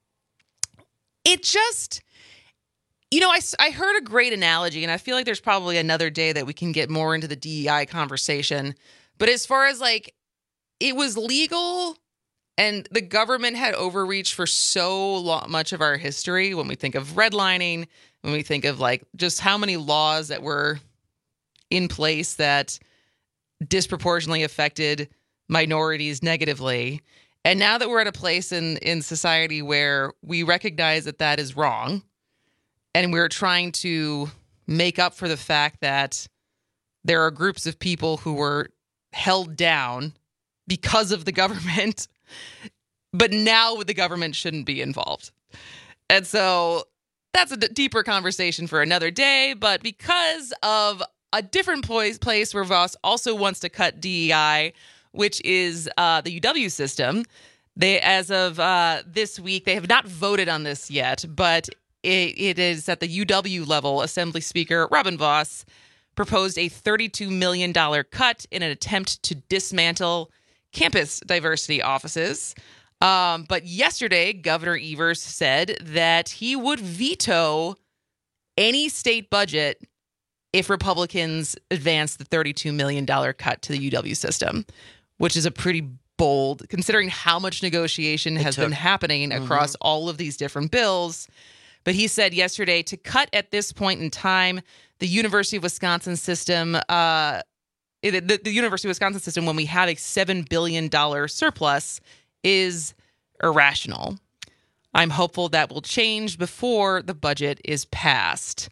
It just, you know, I, I heard a great analogy, and I feel like there's probably another day that we can get more into the D E I conversation. But as far as like, it was legal and the government had overreached for so long, much of our history. When we think of redlining, when we think of like just how many laws that were in place that disproportionately affected minorities negatively. And now that we're at a place in, in society where we recognize that that is wrong, and we're trying to make up for the fact that there are groups of people who were held down because of the government, but now the government shouldn't be involved. And so that's a d- deeper conversation for another day. But because of a different place, place where Voss also wants to cut D E I, which is uh, the U W system, they, as of uh, this week, they have not voted on this yet, but it, it is at the U W level. Assembly Speaker Robin Voss proposed a thirty-two million dollars cut in an attempt to dismantle campus diversity offices. Um, but yesterday, Governor Evers said that he would veto any state budget if Republicans advance the thirty-two million dollars cut to the U W system, which is a pretty bold, considering how much negotiation has been happening across mm-hmm. all of these different bills. But he said yesterday to cut at this point in time, the University of Wisconsin system, uh, the, the University of Wisconsin system, when we have a seven billion dollars surplus, is irrational. I'm hopeful that will change before the budget is passed.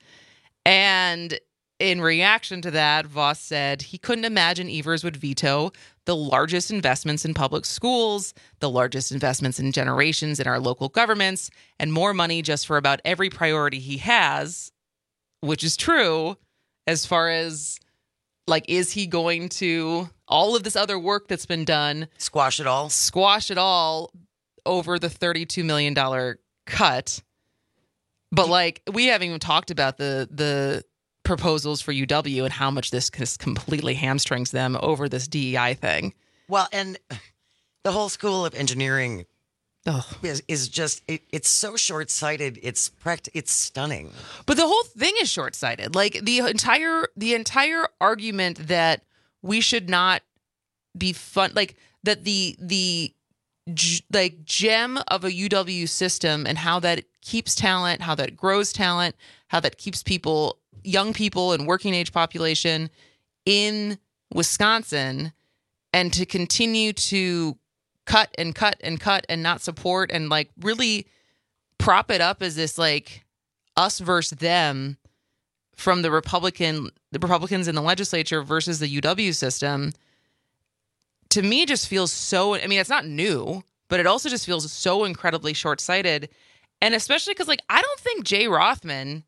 And in reaction to that, Voss said he couldn't imagine Evers would veto the largest investments in public schools, the largest investments in generations in our local governments, and more money just for about every priority he has, which is true as far as, like, is he going to, all of this other work that's been done, squash it all, squash it all over the thirty-two million dollars cut. But, like, we haven't even talked about the the proposals for U W and how much this just completely hamstrings them over this D E I thing. Well, and the whole School of Engineering Ugh. is is just it, it's so short-sighted. It's pract- it's stunning. But the whole thing is short-sighted. Like the entire the entire argument that we should not be fun, like that the the like gem of a U W system and how that keeps talent, how that grows talent, how that keeps people, young people and working age population in Wisconsin, and to continue to cut and cut and cut and not support and like really prop it up as this like us versus them from the Republican, the Republicans in the legislature versus the U W system, to me just feels so, I mean, it's not new, but it also just feels so incredibly short-sighted. And especially because, like, I don't think Jay Rothman,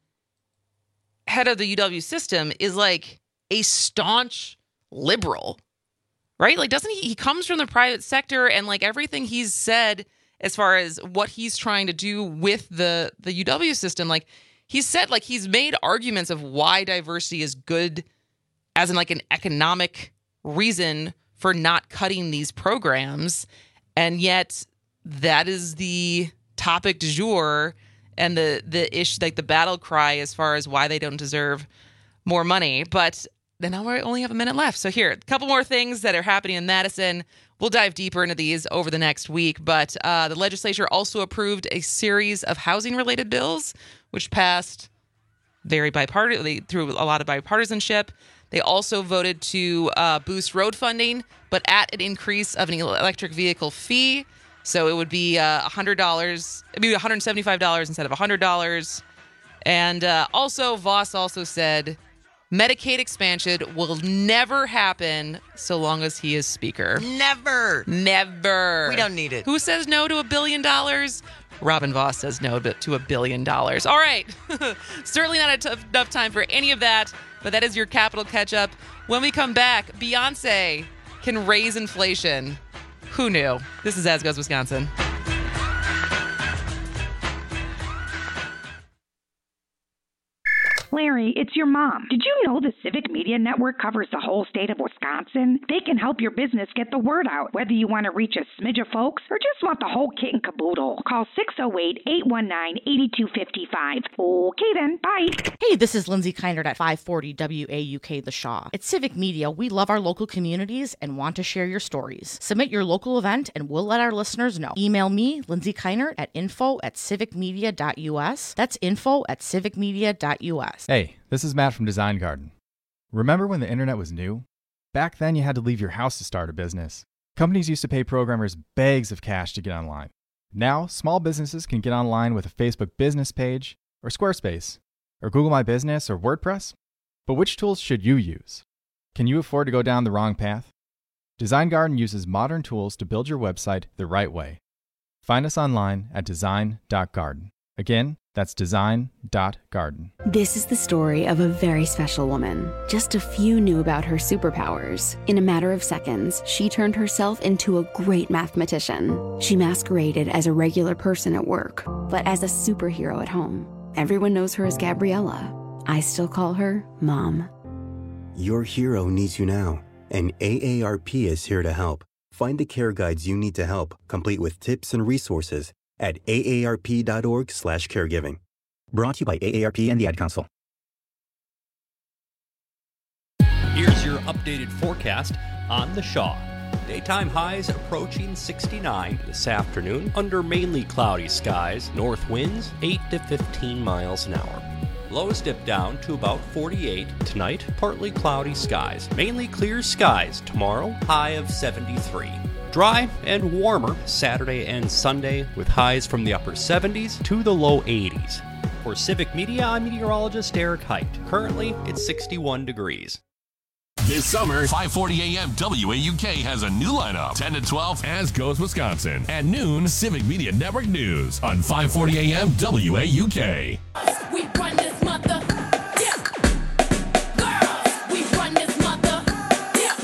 head of the U W system, is like a staunch liberal, right? Like, doesn't he, he comes from the private sector, and like everything he's said as far as what he's trying to do with the, the U W system, like he's said, like he's made arguments of why diversity is good as in like an economic reason for not cutting these programs. And yet that is the topic du jour and the the ish, like the battle cry as far as why they don't deserve more money. But then now we only have a minute left. So here, a couple more things that are happening in Madison. We'll dive deeper into these over the next week. But uh, the legislature also approved a series of housing-related bills, which passed very bipartisan through a lot of bipartisanship. They also voted to uh, boost road funding, but at an increase of an electric vehicle fee. So it would be uh, one hundred dollars, it'd be one hundred seventy-five dollars instead of one hundred dollars. And uh, also, Voss also said Medicaid expansion will never happen so long as he is speaker. Never. Never. We don't need it. Who says no to a billion dollars? Robin Voss says no to a billion dollars. All right. Certainly not a t- enough time for any of that, but that is your Capital Catch-Up. When we come back, Beyonce can raise inflation. Who knew? This is As Goes Wisconsin. Larry, it's your mom. Did you know the Civic Media Network covers the whole state of Wisconsin? They can help your business get the word out, whether you want to reach a smidge of folks or just want the whole kit and caboodle. Call six oh eight, eight one nine, eight two five five. Okay then, bye. Hey, this is Lindsay Keinert at five forty W A U K The Shaw. At Civic Media, we love our local communities and want to share your stories. Submit your local event and we'll let our listeners know. Email me, Lindsay Keinert, at info at civicmedia.us. That's info at civicmedia.us. Hey, this is Matt from Design Garden. Remember when the internet was new? Back then you had to leave your house to start a business. Companies used to pay programmers bags of cash to get online. Now, small businesses can get online with a Facebook business page, or Squarespace, or Google My Business, or WordPress. But which tools should you use? Can you afford to go down the wrong path? Design Garden uses modern tools to build your website the right way. Find us online at design dot garden. Again, that's design dot garden. This is the story of a very special woman. Just a few knew about her superpowers. In a matter of seconds, she turned herself into a great mathematician. She masqueraded as a regular person at work, but as a superhero at home. Everyone knows her as Gabriella. I still call her Mom. Your hero needs you now, and A A R P is here to help. Find the care guides you need to help, complete with tips and resources at A A R P dot org slash caregiving. Brought to you by A A R P and the Ad Council. Here's your updated forecast on the Shaw. Daytime highs approaching sixty-nine this afternoon under mainly cloudy skies. North winds eight to fifteen miles an hour. Lows dip down to about forty-eight. Tonight, partly cloudy skies. Mainly clear skies tomorrow, high of seventy-three. Dry and warmer Saturday and Sunday with highs from the upper seventies to the low eighties. For Civic Media, I'm meteorologist Eric Height. Currently, it's sixty-one degrees. This summer, five forty A M W A U K has a new lineup. ten to twelve, As Goes Wisconsin. At noon, Civic Media Network News on five forty A M W A U K. We run this mother. Yeah. Girls, we run this mother. Yeah.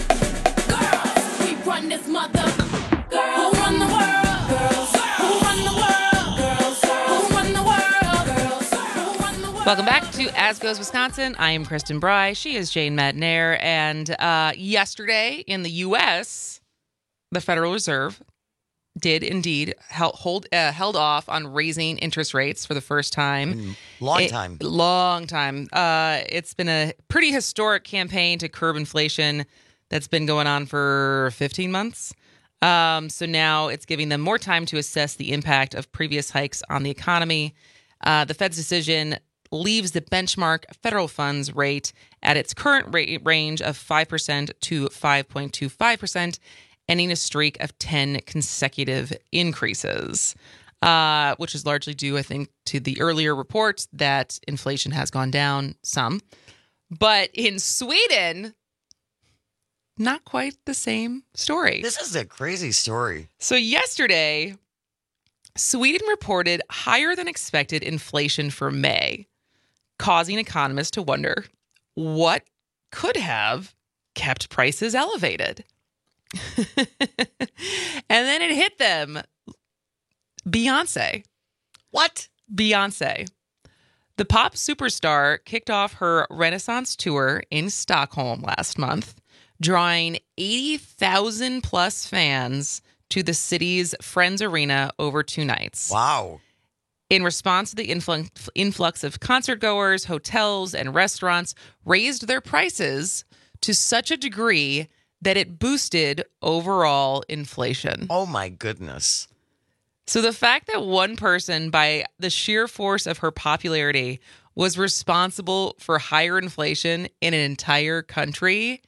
Girls, we run this mother. Girls, who run the world? Girls, who run the world? Girls, who run the world? Girls, who run the world? Welcome back to As Goes Wisconsin. I am Kristen Bry. She is Jane Madnair. And uh, yesterday in the U S, the Federal Reserve did indeed held hold, uh, held off on raising interest rates for the first time. Long It- time. long time. Uh, it's been a pretty historic campaign to curb inflation that's been going on for fifteen months. Um, so now it's giving them more time to assess the impact of previous hikes on the economy. Uh, the Fed's decision leaves the benchmark federal funds rate at its current rate range of five percent to five point two five percent, ending a streak of ten consecutive increases, uh, which is largely due, I think, to the earlier reports that inflation has gone down some. But in Sweden, not quite the same story. This is a crazy story. So yesterday, Sweden reported higher than expected inflation for May, causing economists to wonder what could have kept prices elevated. And then it hit them. Beyonce. What? Beyonce. The pop superstar kicked off her Renaissance tour in Stockholm last month, drawing eighty thousand plus fans to the city's Friends Arena over two nights. Wow. In response to the influx, influx of concert goers, hotels and restaurants raised their prices to such a degree that it boosted overall inflation. Oh, my goodness. So the fact that one person, by the sheer force of her popularity, was responsible for higher inflation in an entire country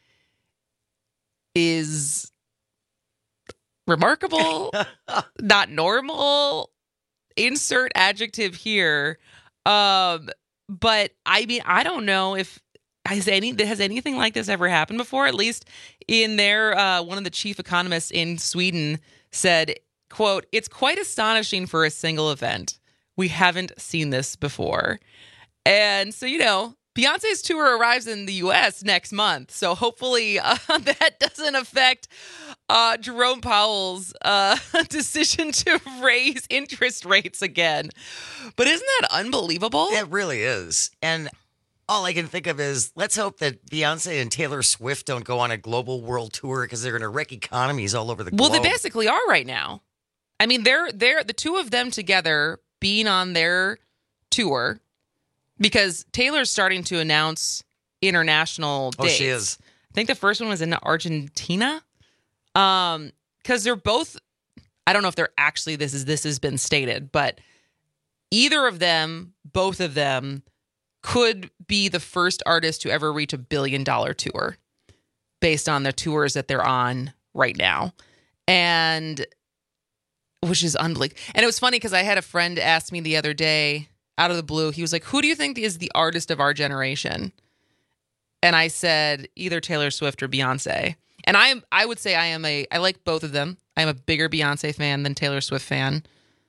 is remarkable, not normal. Insert adjective here. Um, but I mean, I don't know if has any has anything like this ever happened before. At least in their uh, one of the chief economists in Sweden said, quote, "It's quite astonishing for a single event. We haven't seen this before." And so, you know, Beyonce's tour arrives in the U S next month. So hopefully uh, that doesn't affect uh, Jerome Powell's uh, decision to raise interest rates again. But isn't that unbelievable? It really is. And all I can think of is let's hope that Beyonce and Taylor Swift don't go on a global world tour because they're going to wreck economies all over the Well, globe. they basically are right now. I mean, they're they're the two of them together being on their tour, because Taylor's starting to announce international Oh, dates. she is. I think the first one was in Argentina. Um, because they're both, I don't know if they're actually this is this has been stated, but either of them, both of them, could be the first artist to ever reach a billion dollar tour based on the tours that they're on right now. And which is unbelievable. And it was funny because I had a friend ask me the other day out of the blue, he was like, "Who do you think is the artist of our generation?" And I said, either Taylor Swift or Beyonce. And I am, I would say I am a, I like both of them. I'm a bigger Beyonce fan than Taylor Swift fan.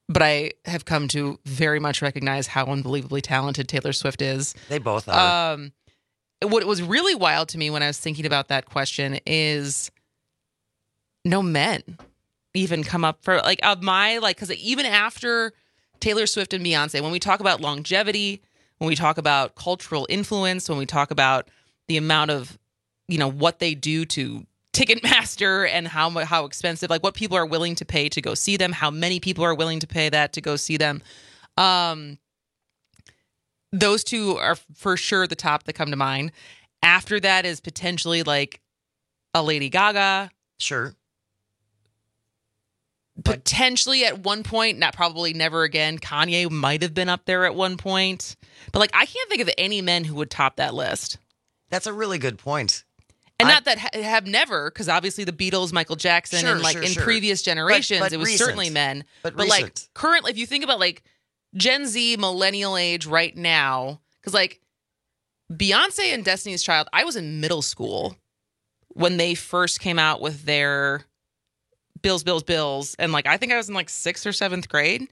but I have come to very much recognize how unbelievably talented Taylor Swift is. They both are. Um, what was really wild to me when I was thinking about that question is no men even come up for, like, of my, like, because even after Taylor Swift and Beyonce, when we talk about longevity, when we talk about cultural influence, when we talk about the amount of, you know, what they do to Ticketmaster and how mu- how expensive, like what people are willing to pay to go see them, how many people are willing to pay that to go see them. Um, those two are for sure the top that come to mind. After that is potentially like a Lady Gaga. Sure. Potentially at one point, not probably never again. Kanye might have been up there at one point. But like, I can't think of any men who would top that list. That's a really good point. And I, not that ha- have never, because obviously the Beatles, Michael Jackson, Sure, and like sure, in sure. previous generations, But- but it was recent. certainly men. But like recent. currently, if you think about like Gen Z, millennial age right now, because like Beyonce and Destiny's Child, I was in middle school when they first came out with their Bills, Bills, Bills. And like, I think I was in like sixth or seventh grade.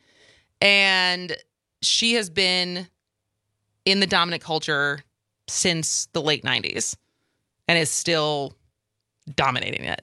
And she has been in the dominant culture since the late nineties. And is still dominating it.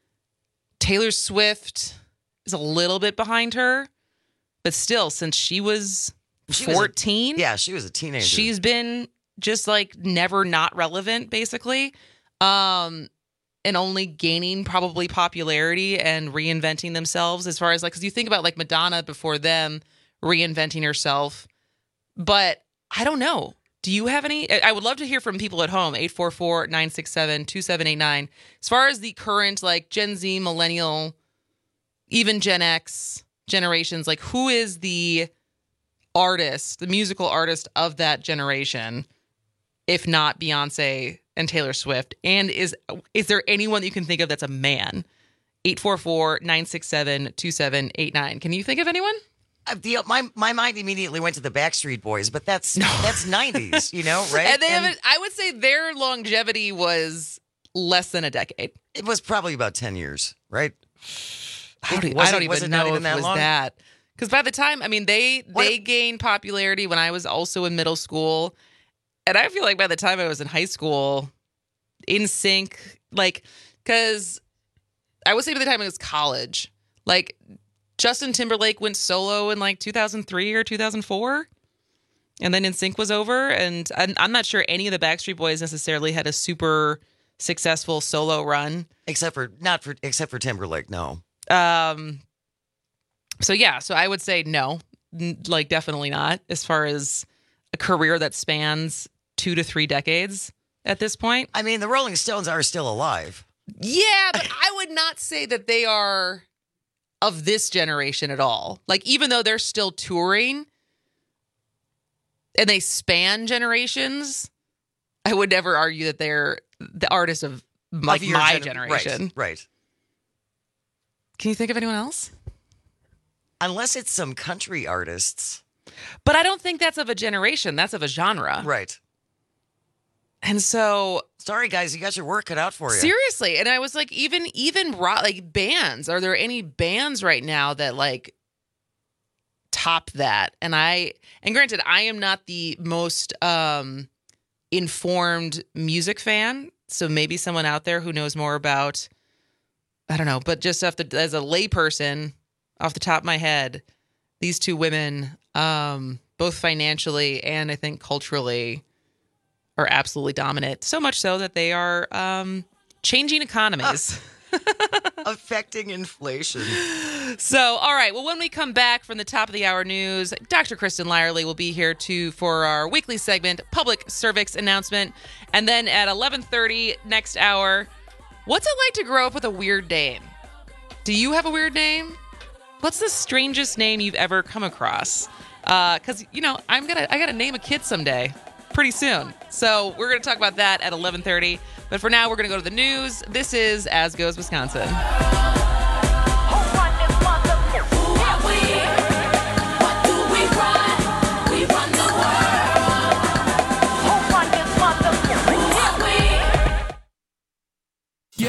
Taylor Swift is a little bit behind her, but still, since she was She was a- fourteen, yeah, she was a teenager. she's been just like never not relevant, basically, um, and only gaining probably popularity and reinventing themselves as far as like, because you think about like Madonna before them reinventing herself, but I don't know. Do you have any? I would love to hear from people at home, eight four four, nine six seven, two seven eight nine. As far as the current, like, Gen Z, millennial, even Gen X generations, like, who is the artist, the musical artist of that generation, if not Beyonce and Taylor Swift? And is is there anyone that you can think of that's a man? eight four four, nine six seven, two seven eight nine. Can you think of anyone? Uh, the, my my mind immediately went to the Backstreet Boys, but that's that's nineties, you know, right? And they haven't, I would say their longevity was less than a decade. It was probably about ten years, right? I don't, Was I don't it- was even it not know even if it that was long? that. Because by the time, I mean, they What they if- gained popularity when I was also in middle school. And I feel like by the time I was in high school, in sync, like, because I would say by the time it was college, like, Justin Timberlake went solo in like two thousand three or two thousand four. And then N Sync was over. And I'm, I'm not sure any of the Backstreet Boys necessarily had a super successful solo run. Except for, not for, except for Timberlake, no. Um. So yeah, so I would say no, N- like definitely not, as far as a career that spans two to three decades at this point. I mean, the Rolling Stones are still alive. Yeah, but I would not say that they are of this generation at all. Like, even though they're still touring and they span generations, I would never argue that they're the artists of like Of your my gener- generation. Right, right. Can you think of anyone else? Unless it's some country artists. But I don't think that's of a generation. That's of a genre. Right. And so, sorry guys, you got your work cut out for you. Seriously, and I was like, even even rock, like bands. Are there any bands right now that like top that? And I and granted, I am not the most um, informed music fan, so maybe someone out there who knows more about, I don't know, but just off the, as a layperson, off the top of my head, these two women, um, both financially and I think culturally, are absolutely dominant. So much so that they are um, changing economies. Affecting inflation. So, all right. Well, when we come back from the top of the hour news, Doctor Kristen Lyerly will be here too for our weekly segment, Public Cervix Announcement. And then at eleven thirty next hour, what's it like to grow up with a weird name? Do you have a weird name? What's the strangest name you've ever come across? Because, uh, you know, I'm gonna I gotta name a kid someday. Pretty soon. So we're going to talk about that at eleven thirty. But for now, we're going to go to the news. This is As Goes Wisconsin.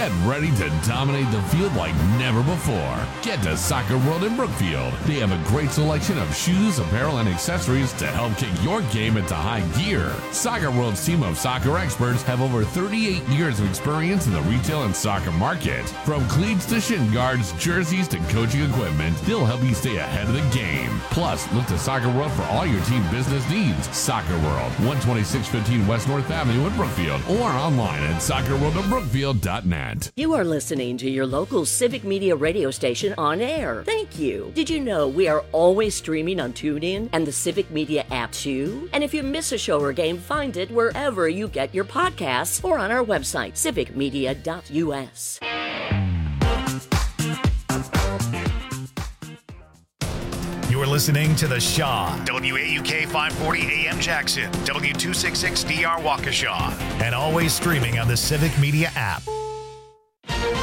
Get ready to dominate the field like never before. Get to Soccer World in Brookfield. They have a great selection of shoes, apparel, and accessories to help kick your game into high gear. Soccer World's team of soccer experts have over thirty-eight years of experience in the retail and soccer market. From cleats to shin guards, jerseys to coaching equipment, they'll help you stay ahead of the game. Plus, look to Soccer World for all your team business needs. Soccer World, one twenty-six fifteen West North Avenue in Brookfield, or online at soccer world of brookfield dot net. You are listening to your local Civic Media radio station on air. Thank you. Did you know we are always streaming on TuneIn and the Civic Media app too? And if you miss a show or game, find it wherever you get your podcasts or on our website, civic media dot u s. You're listening to The Shaw, W A U K five forty A M Jackson, W two sixty-six D R Waukesha, and always streaming on the Civic Media app.